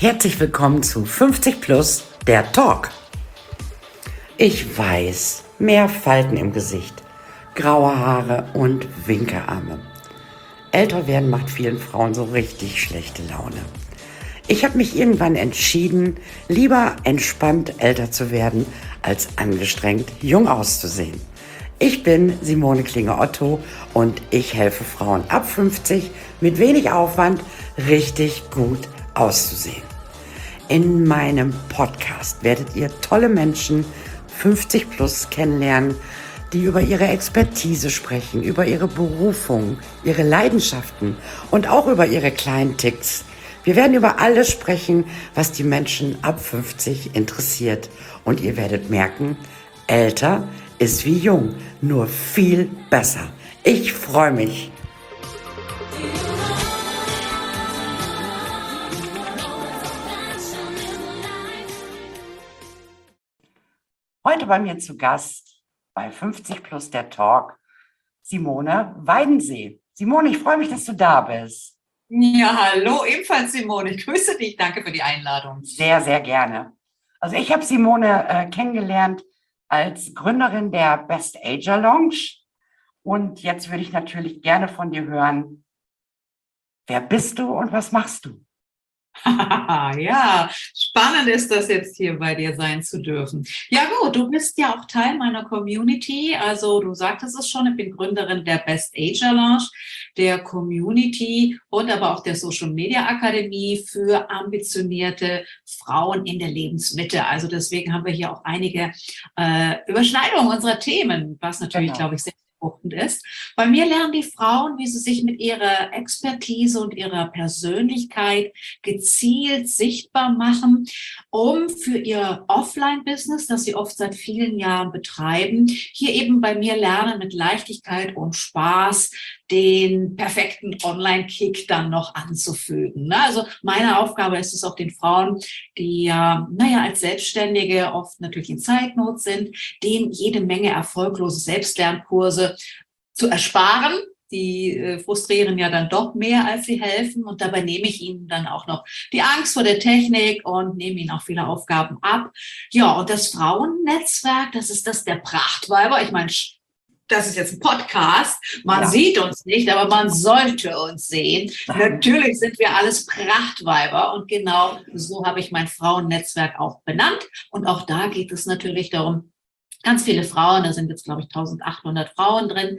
Herzlich willkommen zu 50 Plus, der Talk. Ich weiß, mehr Falten im Gesicht, graue Haare und Winkearme. Älter werden macht vielen Frauen so richtig schlechte Laune. Ich habe mich irgendwann entschieden, lieber entspannt älter zu werden, als angestrengt jung auszusehen. Ich bin Simone Klinge-Otto und ich helfe Frauen ab 50 mit wenig Aufwand richtig gut auszusehen. In meinem Podcast werdet ihr tolle Menschen 50 plus kennenlernen, die über ihre Expertise sprechen, über ihre Berufung, ihre Leidenschaften und auch über ihre kleinen Ticks. Wir werden über alles sprechen, was die Menschen ab 50 interessiert. Und ihr werdet merken, älter ist wie jung, nur viel besser. Ich freue mich. Heute bei mir zu Gast bei 50 Plus der Talk, Simone Weidensee. Simone, ich freue mich, dass du da bist. Ja, hallo, ebenfalls Simone. Ich grüße dich. Danke für die Einladung. Sehr, sehr gerne. Also ich habe Simone kennengelernt als Gründerin der Best Ager Lounge. Und jetzt würde ich natürlich gerne von dir hören, wer bist du und was machst du? Ja, spannend ist das jetzt hier bei dir sein zu dürfen. Ja gut, du bist ja auch Teil meiner Community. Also du sagtest es schon, ich bin Gründerin der Best Ager Lounge, der Community und aber auch der Social Media Akademie für ambitionierte Frauen in der Lebensmitte. Also deswegen haben wir hier auch einige Überschneidungen unserer Themen, was natürlich, glaube ich, sehr fruchtend ist. Bei mir lernen die Frauen, wie sie sich mit ihrer Expertise und ihrer Persönlichkeit gezielt sichtbar machen, um für ihr Offline-Business, das sie oft seit vielen Jahren betreiben, hier eben bei mir lernen, mit Leichtigkeit und Spaß den perfekten Online-Kick dann noch anzufügen. Also meine Aufgabe ist es auch den Frauen, die als Selbstständige oft natürlich in Zeitnot sind, denen jede Menge erfolglose Selbstlernkurse zu ersparen. Die frustrieren ja dann doch mehr, als sie helfen. Und dabei nehme ich ihnen dann auch noch die Angst vor der Technik und nehme ihnen auch viele Aufgaben ab. Ja, und das Frauennetzwerk, das ist das der Prachtweiber. Ich meine, das ist jetzt ein Podcast. Man sieht uns nicht, aber man sollte uns sehen. Natürlich sind wir alles Prachtweiber. Und genau so habe ich mein Frauennetzwerk auch benannt. Und auch da geht es natürlich darum, ganz viele Frauen, da sind jetzt, glaube ich, 1800 Frauen drin,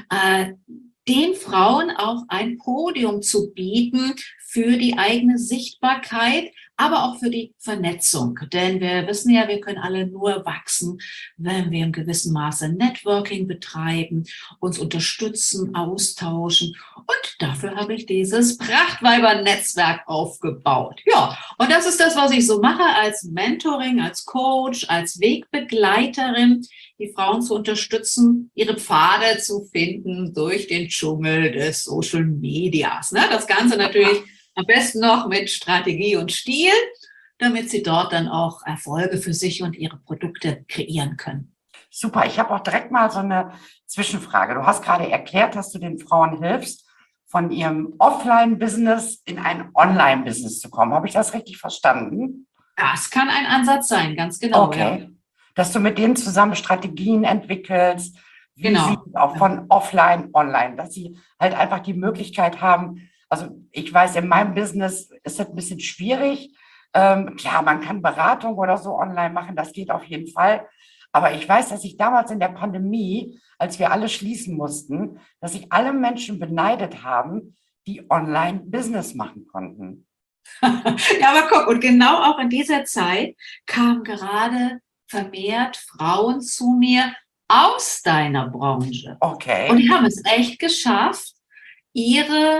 den Frauen auch ein Podium zu bieten für die eigene Sichtbarkeit, aber auch für die Vernetzung. Denn wir wissen ja, wir können alle nur wachsen, wenn wir im gewissen Maße Networking betreiben, uns unterstützen, austauschen. Und dafür habe ich dieses Prachtweiber-Netzwerk aufgebaut. Ja, und das ist das, was ich so mache als Mentoring, als Coach, als Wegbegleiterin, die Frauen zu unterstützen, ihre Pfade zu finden durch den Dschungel des Social Medias. Das Ganze natürlich am besten noch mit Strategie und Stil, damit sie dort dann auch Erfolge für sich und ihre Produkte kreieren können. Super, ich habe auch direkt mal so eine Zwischenfrage. Du hast gerade erklärt, dass du den Frauen hilfst, von ihrem Offline-Business in ein Online-Business zu kommen. Habe ich das richtig verstanden? Das kann ein Ansatz sein, ganz genau. Okay. Ja. Dass du mit denen zusammen Strategien entwickelst, wie sie auch von offline, online, dass sie halt einfach die Möglichkeit haben. Also ich weiß, in meinem Business ist das ein bisschen schwierig. Klar, man kann Beratung oder so online machen, das geht auf jeden Fall. Aber ich weiß, dass ich damals in der Pandemie, als wir alle schließen mussten, dass sich alle Menschen beneidet haben, die online Business machen konnten. Ja, aber guck, und genau auch in dieser Zeit kamen gerade vermehrt Frauen zu mir aus deiner Branche. Okay. Und die haben es echt geschafft, ihr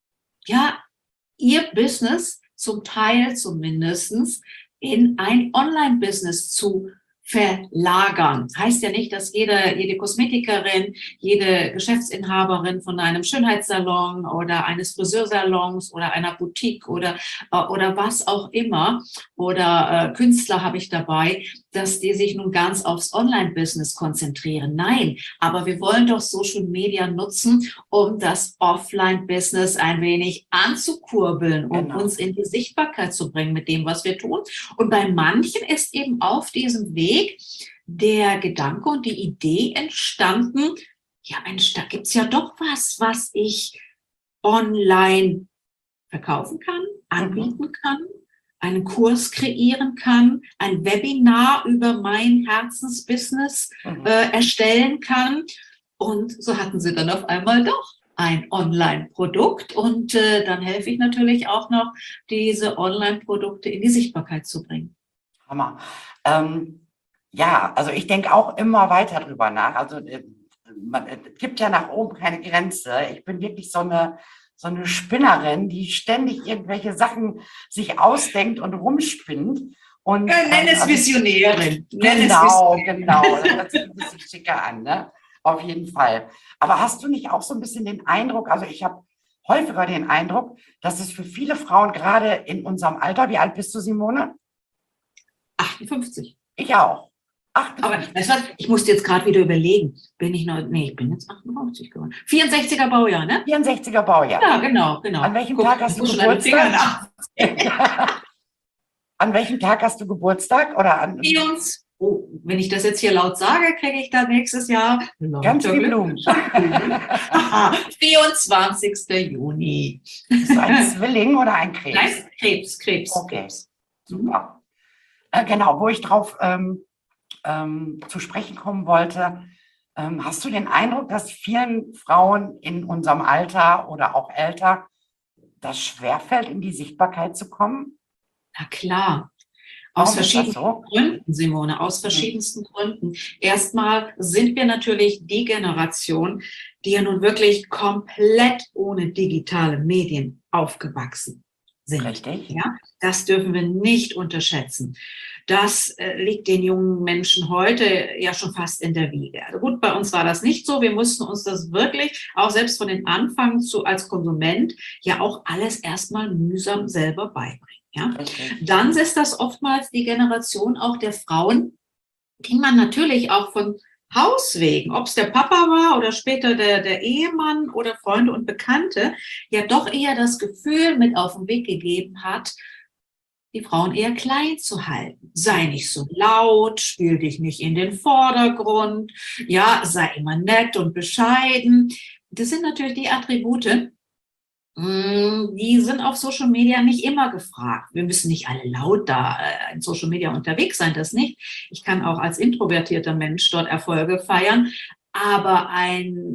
Business zum Teil zumindest in ein Online-Business zu verlagern. Heißt ja nicht, dass jede Kosmetikerin, jede Geschäftsinhaberin von einem Schönheitssalon oder eines Friseursalons oder einer Boutique oder was auch immer oder Künstler habe ich dabei, dass die sich nun ganz aufs Online-Business konzentrieren. Nein, aber wir wollen doch Social Media nutzen, um das Offline-Business ein wenig anzukurbeln, um uns in die Sichtbarkeit zu bringen mit dem, was wir tun. Und bei manchen ist eben auf diesem Weg der Gedanke und die Idee entstanden, ja Mensch, da gibt's ja doch was ich online verkaufen kann, anbieten kann, einen Kurs kreieren kann, ein Webinar über mein Herzensbusiness erstellen kann. Und so hatten sie dann auf einmal doch ein Online-Produkt. Und dann helfe ich natürlich auch noch, diese Online-Produkte in die Sichtbarkeit zu bringen. Hammer. Ja, also ich denke auch immer weiter drüber nach. Also es gibt ja nach oben keine Grenze. Ich bin wirklich so eine Spinnerin, die ständig irgendwelche Sachen sich ausdenkt und rumspinnt. Und, nenn es Visionärin. Genau. Das hört sich ein bisschen schicker an, ne? Auf jeden Fall. Aber hast du nicht auch so ein bisschen den Eindruck, also ich habe häufiger den Eindruck, dass es für viele Frauen gerade in unserem Alter, wie alt bist du, Simone? 58. Ich auch. Aber ich musste jetzt gerade wieder überlegen, ich bin jetzt 58 geworden. 64er Baujahr, ne? 64er Baujahr. Ja, genau. An welchem Tag hast du Geburtstag? An welchem Tag hast du Geburtstag? Wenn ich das jetzt hier laut sage, kriege ich dann nächstes Jahr ganz viel Blumen. 24. Juni. Bist du ein Zwilling oder ein Krebs? Nein, Krebs. Okay, super. Genau, wo ich drauf zu sprechen kommen wollte. Hast du den Eindruck, dass vielen Frauen in unserem Alter oder auch älter das schwerfällt, in die Sichtbarkeit zu kommen? Na klar. Aus verschiedensten Gründen, Simone, aus verschiedensten Gründen. Erstmal sind wir natürlich die Generation, die ja nun wirklich komplett ohne digitale Medien aufgewachsen sind. Richtig. Ja, das dürfen wir nicht unterschätzen. Das liegt den jungen Menschen heute ja schon fast in der Wiege. Also gut, bei uns war das nicht so. Wir mussten uns das wirklich, auch selbst von den Anfang als Konsument, ja auch alles erstmal mühsam selber beibringen. Ja? Dann ist das oftmals die Generation auch der Frauen, die man natürlich auch von Haus wegen, ob es der Papa war oder später der Ehemann oder Freunde und Bekannte, ja doch eher das Gefühl mit auf den Weg gegeben hat, die Frauen eher klein zu halten. Sei nicht so laut, spiel dich nicht in den Vordergrund, ja, sei immer nett und bescheiden. Das sind natürlich die Attribute, die sind auf Social Media nicht immer gefragt. Wir müssen nicht alle laut da in Social Media unterwegs sein, das nicht. Ich kann auch als introvertierter Mensch dort Erfolge feiern, aber ein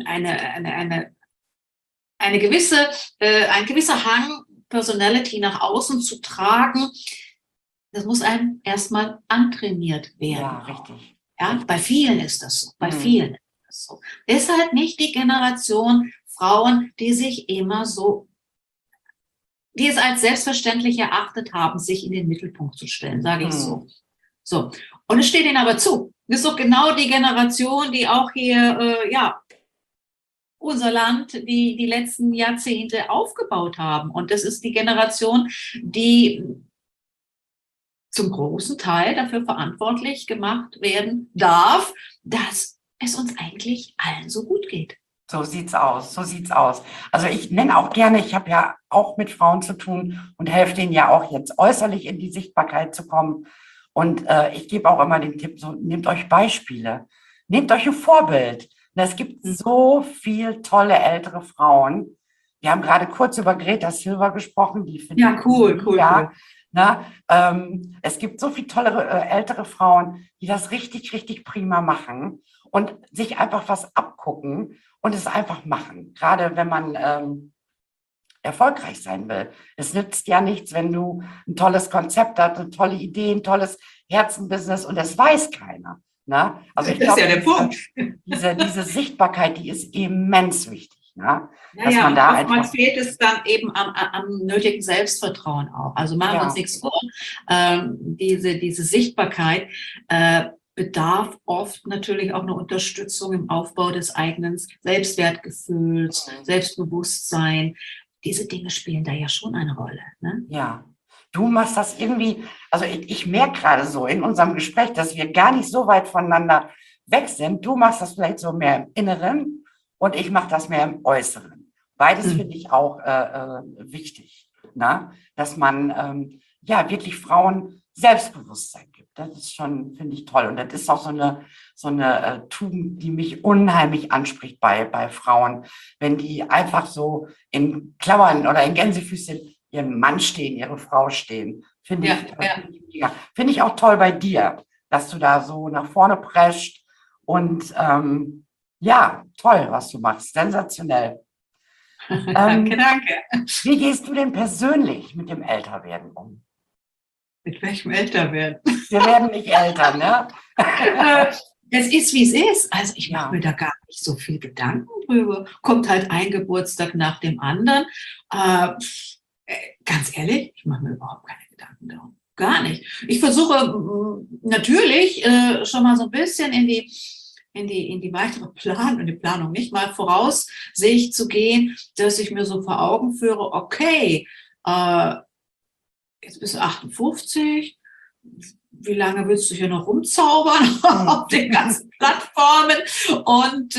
gewisser Hang, Personality nach außen zu tragen, das muss einem erstmal antrainiert werden. Ja, richtig. Ja, bei vielen ist das so. Bei vielen ist das so. Deshalb nicht die Generation Frauen, die sich immer so, die es als selbstverständlich erachtet haben, sich in den Mittelpunkt zu stellen, sage ich so. So. Und es steht ihnen aber zu. Das ist doch genau die Generation, die auch hier, unser Land die letzten Jahrzehnte aufgebaut haben. Und das ist die Generation, die zum großen Teil dafür verantwortlich gemacht werden darf, dass es uns eigentlich allen so gut geht. So sieht's aus. Also ich nenne auch gerne, ich habe ja auch mit Frauen zu tun und helfe denen ja auch jetzt äußerlich in die Sichtbarkeit zu kommen. Und ich gebe auch immer den Tipp, so nehmt euch Beispiele, nehmt euch ein Vorbild. Es gibt so viel tolle ältere Frauen. Wir haben gerade kurz über Greta Silver gesprochen. Die finde ich cool. Ne? Es gibt so viele tolle ältere Frauen, die das richtig, richtig prima machen und sich einfach was abgucken und es einfach machen. Gerade wenn man erfolgreich sein will. Es nützt ja nichts, wenn du ein tolles Konzept hast, eine tolle Idee, ein tolles Herzenbusiness und das weiß keiner. Ne? Also ich glaube, ja der Punkt. Diese Sichtbarkeit, die ist immens wichtig. Ne? Man oftmals fehlt es dann eben am nötigen Selbstvertrauen auch. Also machen wir uns nichts vor. Diese Sichtbarkeit bedarf oft natürlich auch eine Unterstützung im Aufbau des eigenen Selbstwertgefühls, Selbstbewusstsein. Diese Dinge spielen da ja schon eine Rolle. Ne? Ja. Du machst das irgendwie, also ich merke gerade so in unserem Gespräch, dass wir gar nicht so weit voneinander weg sind. Du machst das vielleicht so mehr im Inneren und ich mache das mehr im Äußeren. Beides finde ich auch wichtig, ne? Dass man ja wirklich Frauen Selbstbewusstsein gibt. Das ist schon, finde ich, toll. Und das ist auch so eine Tugend, die mich unheimlich anspricht bei Frauen, wenn die einfach so in Klammern oder in Gänsefüßchen ihren Mann stehen, ihre Frau stehen. Finde Ja, ich, ja. finde ich auch toll bei dir, dass du da so nach vorne prescht und ja, toll, was du machst. Sensationell. Danke, Ähm, danke. Wie gehst du denn persönlich mit dem Älterwerden um? Mit welchem Älterwerden? Wir werden nicht älter, ne? Es ist, wie es ist. Also ich mache Ja. mir da gar nicht so viel Gedanken drüber. Kommt halt ein Geburtstag nach dem anderen. Äh, Ganz ehrlich, ich mache mir überhaupt keine Gedanken darum. Gar nicht. Ich versuche natürlich schon mal so ein bisschen in die weitere Planung nicht mal voraussicht zu gehen, dass ich mir so vor Augen führe, okay, jetzt bist du 58, wie lange willst du hier noch rumzaubern auf den ganzen Plattformen? Und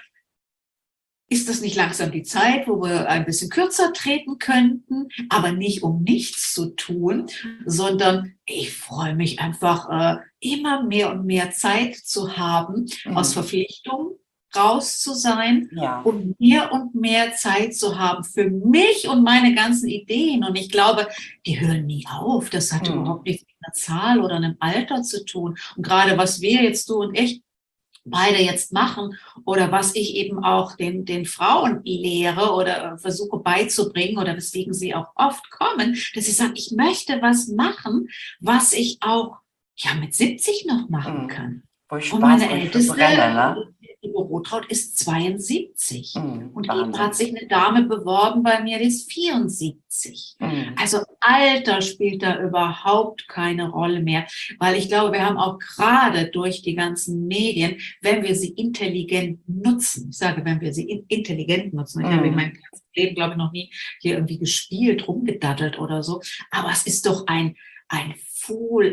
ist das nicht langsam die Zeit, wo wir ein bisschen kürzer treten könnten, aber nicht um nichts zu tun, sondern ich freue mich einfach, immer mehr und mehr Zeit zu haben, aus Verpflichtungen raus zu sein, Ja. und mehr Zeit zu haben für mich und meine ganzen Ideen. Und ich glaube, die hören nie auf. Das hat überhaupt nichts mit einer Zahl oder einem Alter zu tun. Und gerade was wir jetzt, du und ich, beide jetzt machen oder was ich eben auch den Frauen lehre oder versuche beizubringen oder weswegen sie auch oft kommen, dass sie sagen, ich möchte was machen, was ich auch ja mit 70 noch machen kann. Wo ich Und Spaß, meine wo ich für Älteste, brenne, ne? die Bürotraut, ist 72. Und eben Wahnsinn. hat sich eine Dame beworben bei mir, die ist 74. Also Alter spielt da überhaupt keine Rolle mehr, weil ich glaube, wir haben auch gerade durch die ganzen Medien, wenn wir sie intelligent nutzen, ich sage, wenn wir sie intelligent nutzen, ich habe in meinem ganzen Leben, glaube ich, noch nie hier irgendwie gespielt, rumgedattelt oder so, aber es ist doch ein Fool,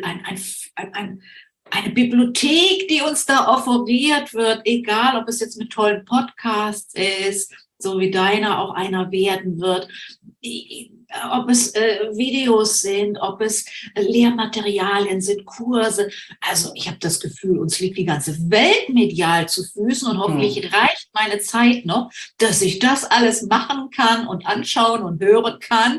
eine Bibliothek, die uns da offeriert wird, egal ob es jetzt mit tollen Podcasts ist, so wie deiner auch einer werden wird, ob es Videos sind, ob es Lehrmaterialien sind, Kurse. Also ich habe das Gefühl, uns liegt die ganze Welt medial zu Füßen und hoffentlich reicht meine Zeit noch, dass ich das alles machen kann und anschauen und hören kann,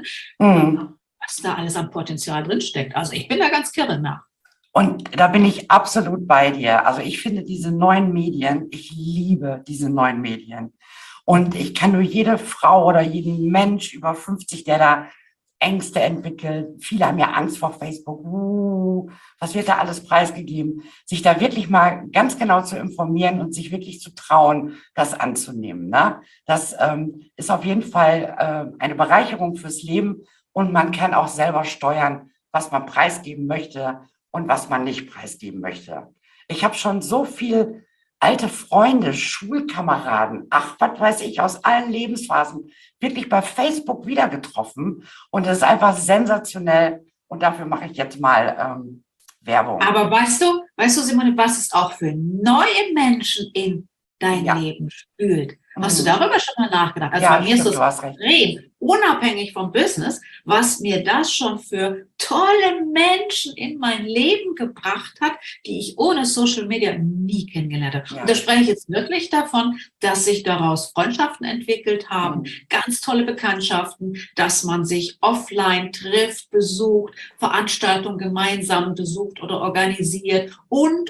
was da alles am Potenzial drinsteckt. Also ich bin da ganz kirre nach. Und da bin ich absolut bei dir. Also ich finde diese neuen Medien, ich liebe diese neuen Medien. Und ich kann nur jede Frau oder jeden Mensch über 50, der da Ängste entwickelt, viele haben ja Angst vor Facebook, was wird da alles preisgegeben, sich da wirklich mal ganz genau zu informieren und sich wirklich zu trauen, das anzunehmen. Ne? Das ist auf jeden Fall eine Bereicherung fürs Leben und man kann auch selber steuern, was man preisgeben möchte und was man nicht preisgeben möchte. Ich habe schon so viel alte Freunde, Schulkameraden, ach, was weiß ich, aus allen Lebensphasen wirklich bei Facebook wieder getroffen. Und das ist einfach sensationell. Und dafür mache ich jetzt mal Werbung. Aber weißt du, Simone, was es auch für neue Menschen in dein Leben spült? Hast du darüber schon mal nachgedacht? Also bei mir ist es extrem, unabhängig vom Business, was mir das schon für tolle Menschen in mein Leben gebracht hat, die ich ohne Social Media nie kennengelernt habe. Und da spreche ich jetzt wirklich davon, dass sich daraus Freundschaften entwickelt haben, ganz tolle Bekanntschaften, dass man sich offline trifft, besucht, Veranstaltungen gemeinsam besucht oder organisiert und.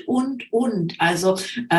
Also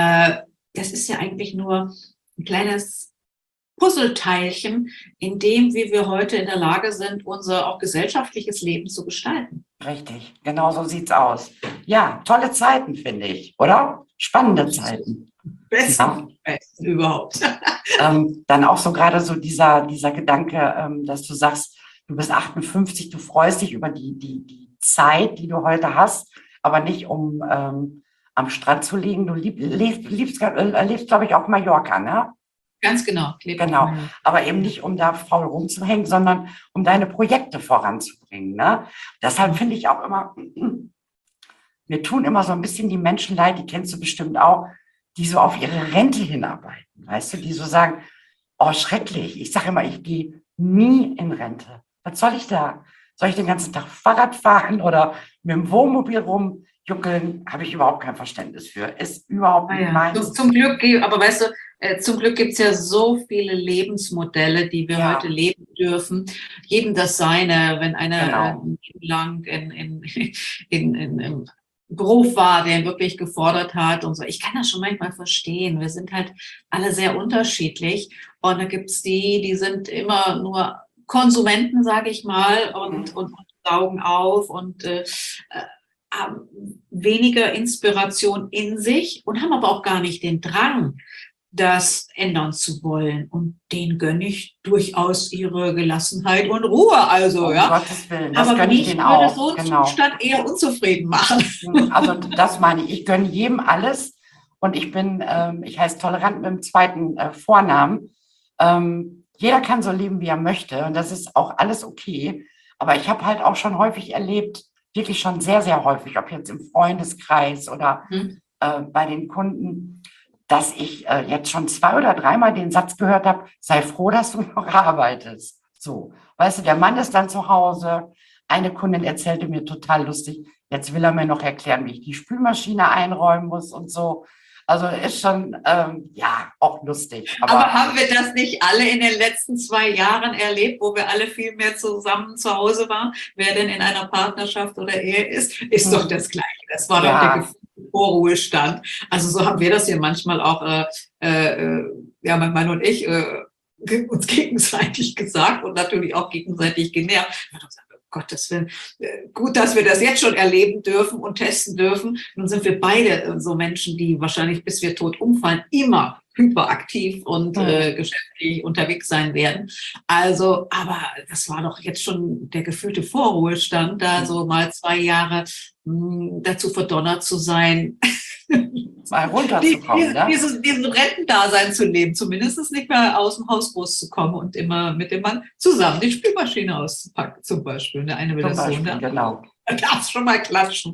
das ist ja eigentlich nur ein kleines Puzzleteilchen, in dem, wie wir heute in der Lage sind, unser auch gesellschaftliches Leben zu gestalten. Richtig, genau so sieht's aus. Ja, tolle Zeiten, finde ich, oder? Spannende Zeiten. Besten überhaupt. Dann auch so gerade so dieser Gedanke, dass du sagst, du bist 58, du freust dich über die Zeit, die du heute hast, aber nicht um am Strand zu liegen. Du lebst, glaube ich, auf Mallorca, ne? Ganz genau. Genau, aber eben nicht, um da faul rumzuhängen, sondern um deine Projekte voranzubringen. Ne? Deshalb finde ich auch immer, mir tun immer so ein bisschen die Menschen leid, die kennst du bestimmt auch, die so auf ihre Rente hinarbeiten. Weißt du, die so sagen, oh, schrecklich. Ich sage immer, ich gehe nie in Rente. Was soll ich da? Soll ich den ganzen Tag Fahrrad fahren oder mit dem Wohnmobil rumjuckeln? Habe ich überhaupt kein Verständnis für. Ist überhaupt nicht meins. Zum Glück, aber weißt du, zum Glück gibt es ja so viele Lebensmodelle, die wir heute leben dürfen. Jedem das seine, wenn einer lang im Beruf war, der ihn wirklich gefordert hat und so. Ich kann das schon manchmal verstehen. Wir sind halt alle sehr unterschiedlich. Und da gibt es die sind immer nur Konsumenten, sage ich mal, und saugen auf und haben weniger Inspiration in sich und haben aber auch gar nicht den Drang, das ändern zu wollen. Und denen gönne ich durchaus ihre Gelassenheit und Ruhe. Also, um Gottes Willen, das aber gönne ich mich denen würde auch. so ein Zustand eher unzufrieden machen. Also das meine ich. Ich gönne jedem alles. Und ich bin, ich heiße tolerant mit dem zweiten Vornamen. Jeder kann so leben, wie er möchte. Und das ist auch alles okay. Aber ich habe halt auch schon häufig erlebt, wirklich schon sehr, sehr häufig, ob jetzt im Freundeskreis oder bei den Kunden, dass ich jetzt schon 2 oder 3-mal den Satz gehört habe, sei froh, dass du noch arbeitest. So, weißt du, der Mann ist dann zu Hause. Eine Kundin erzählte mir total lustig, jetzt will er mir noch erklären, wie ich die Spülmaschine einräumen muss und so. Also ist schon, auch lustig. Aber haben wir das nicht alle in den letzten 2 Jahren erlebt, wo wir alle viel mehr zusammen zu Hause waren? Wer denn in einer Partnerschaft oder Ehe ist doch das Gleiche. Das war doch der gefühlte Vorruhestand. Also so haben wir das hier manchmal auch, mein Mann und ich, uns gegenseitig gesagt und natürlich auch gegenseitig genervt. Gottes Willen, gut, dass wir das jetzt schon erleben dürfen und testen dürfen. Nun sind wir beide so Menschen, die wahrscheinlich, bis wir tot umfallen, immer hyperaktiv und geschäftlich unterwegs sein werden. Also, aber das war doch jetzt schon der gefühlte Vorruhestand, da so mal 2 Jahre dazu verdonnert zu sein, mal runterzukommen, diesen Rentendasein zu leben, zumindest nicht mehr aus dem Haus rauszukommen und immer mit dem Mann zusammen die Spülmaschine auszupacken, zum Beispiel. Der eine will das so, der genau. Darfst schon mal klatschen.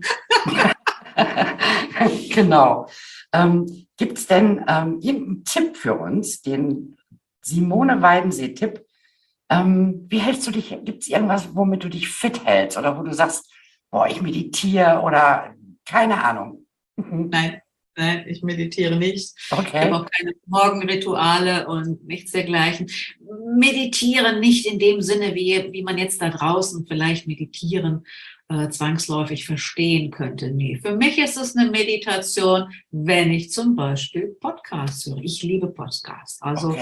Genau. Gibt es denn irgendeinen Tipp für uns, den Simone Weidensee-Tipp? Wie hältst du dich? Gibt es irgendwas, womit du dich fit hältst oder wo du sagst, boah, ich meditiere oder keine Ahnung? Nein, ich meditiere nicht. Okay. Ich habe auch keine Morgenrituale und nichts dergleichen. Meditieren nicht in dem Sinne, wie man jetzt da draußen vielleicht meditieren zwangsläufig verstehen könnte. Nee, für mich ist es eine Meditation, wenn ich zum Beispiel Podcasts höre. Ich liebe Podcasts. Also,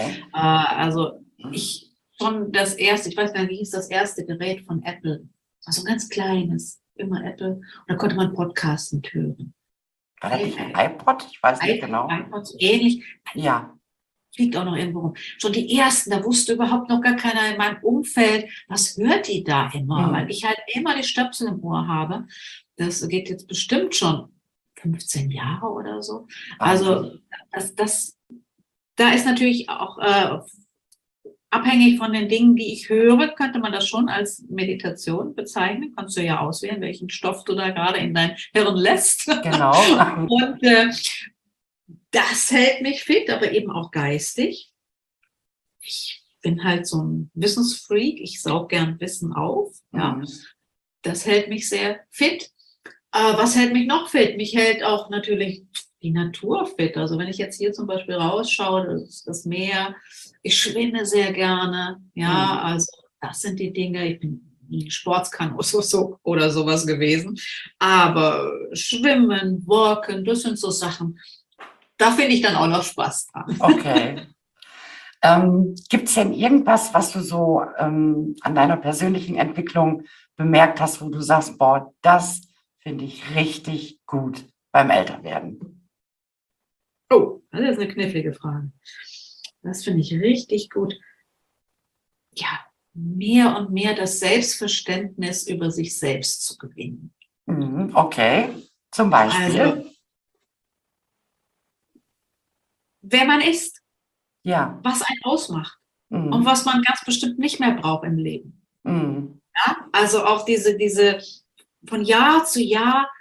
ich schon das erste, ich weiß gar nicht, wie hieß das erste Gerät von Apple? Das war so ein ganz kleines, immer Apple. Und da konnte man Podcasts mit hören. War das nicht ein iPod? Ich weiß nicht genau. iPod, so ähnlich. Ja. Fliegt auch noch irgendwo rum. Schon die ersten, da wusste überhaupt noch gar keiner in meinem Umfeld, was hört die da immer? Weil ich halt immer die Stöpsel im Ohr habe. Das geht jetzt bestimmt schon 15 Jahre oder so. Also da ist natürlich auch abhängig von den Dingen, die ich höre, könnte man das schon als Meditation bezeichnen. Kannst du ja auswählen, welchen Stoff du da gerade in dein Hirn lässt. Genau. Und das hält mich fit, aber eben auch geistig. Ich bin halt so ein Wissensfreak. Ich saug gern Wissen auf. Ja. Das hält mich sehr fit. Was hält mich noch fit? Mich hält auch natürlich die Natur fit. Also wenn ich jetzt hier zum Beispiel rausschaue, das Meer, ich schwimme sehr gerne. Ja, also das sind die Dinge. Ich bin nie Sportskanus oder sowas gewesen. Aber Schwimmen, Walken, das sind so Sachen, da finde ich dann auch noch Spaß dran. Okay. Gibt es denn irgendwas, was du so an deiner persönlichen Entwicklung bemerkt hast, wo du sagst, boah, das finde ich richtig gut beim Älterwerden? Oh, das ist eine knifflige Frage. Das finde ich richtig gut. Ja, mehr und mehr das Selbstverständnis über sich selbst zu gewinnen. Okay, zum Beispiel? Also, wer man ist. Ja. was einen ausmacht und Mhm. was man ganz bestimmt nicht mehr braucht im Leben. Mhm. Ja? Also auch diese von Jahr zu Jahr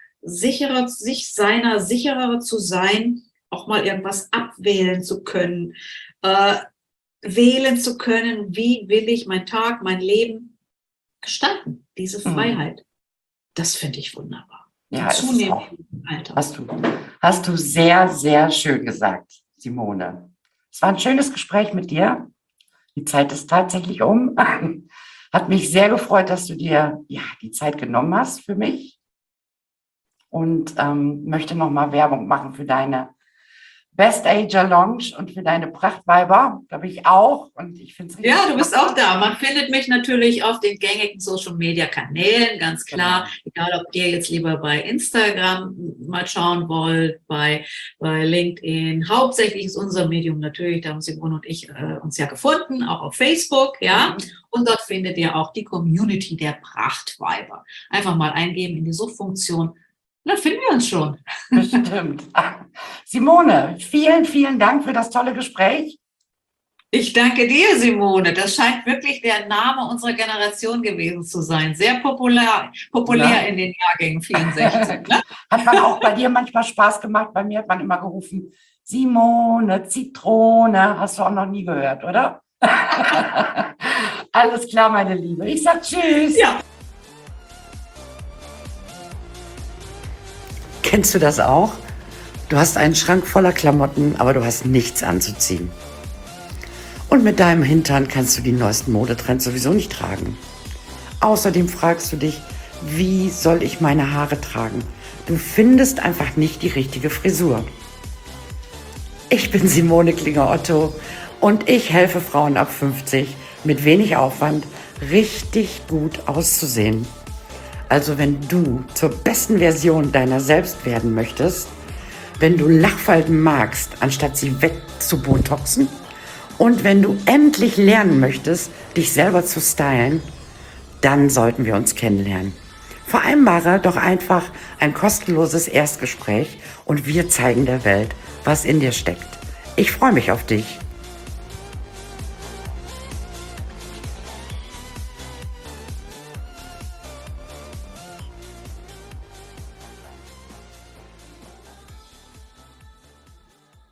sicherer zu sein, auch mal irgendwas abwählen zu können, wählen zu können, wie will ich meinen Tag, mein Leben gestalten. Diese Mhm. Freiheit, das finde ich wunderbar. Ja, Und ist es zunehmend auch. im Alter. Hast du sehr, sehr schön gesagt, Simone. Es war ein schönes Gespräch mit dir. Die Zeit ist tatsächlich um. Hat mich sehr gefreut, dass du dir ja die Zeit genommen hast für mich und möchte nochmal Werbung machen für deine Best Ager Lounge und für deine Prachtweiber, glaube ich auch. Und ich finde es richtig Ja, du bist auch klasse. da. Man findet mich natürlich auf den gängigen Social-Media-Kanälen, ganz klar. Genau. Egal, ob ihr jetzt lieber bei Instagram mal schauen wollt, bei LinkedIn. Hauptsächlich ist unser Medium natürlich, da haben Simone und ich uns ja gefunden, auch auf Facebook, ja. Mhm. Und dort findet ihr auch die Community der Prachtweiber. Einfach mal eingeben in die Suchfunktion. Dann finden wir uns schon. Bestimmt. Simone, vielen, vielen Dank für das tolle Gespräch. Ich danke dir, Simone. Das scheint wirklich der Name unserer Generation gewesen zu sein. Sehr populär Ne? in den Jahrgängen 64. Ne? Hat man auch bei dir manchmal Spaß gemacht? Bei mir hat man immer gerufen, Simone, Zitrone. Hast du auch noch nie gehört, oder? Alles klar, meine Liebe. Ich sag Tschüss. Ja. Kennst du das auch? Du hast einen Schrank voller Klamotten, aber du hast nichts anzuziehen. Und mit deinem Hintern kannst du die neuesten Modetrends sowieso nicht tragen. Außerdem fragst du dich, wie soll ich meine Haare tragen? Du findest einfach nicht die richtige Frisur. Ich bin Simone Klinger-Otto und ich helfe Frauen ab 50 mit wenig Aufwand richtig gut auszusehen. Also wenn du zur besten Version deiner selbst werden möchtest, wenn du Lachfalten magst, anstatt sie wegzubotoxen, und wenn du endlich lernen möchtest, dich selber zu stylen, dann sollten wir uns kennenlernen. Vereinbare doch einfach ein kostenloses Erstgespräch und wir zeigen der Welt, was in dir steckt. Ich freue mich auf dich.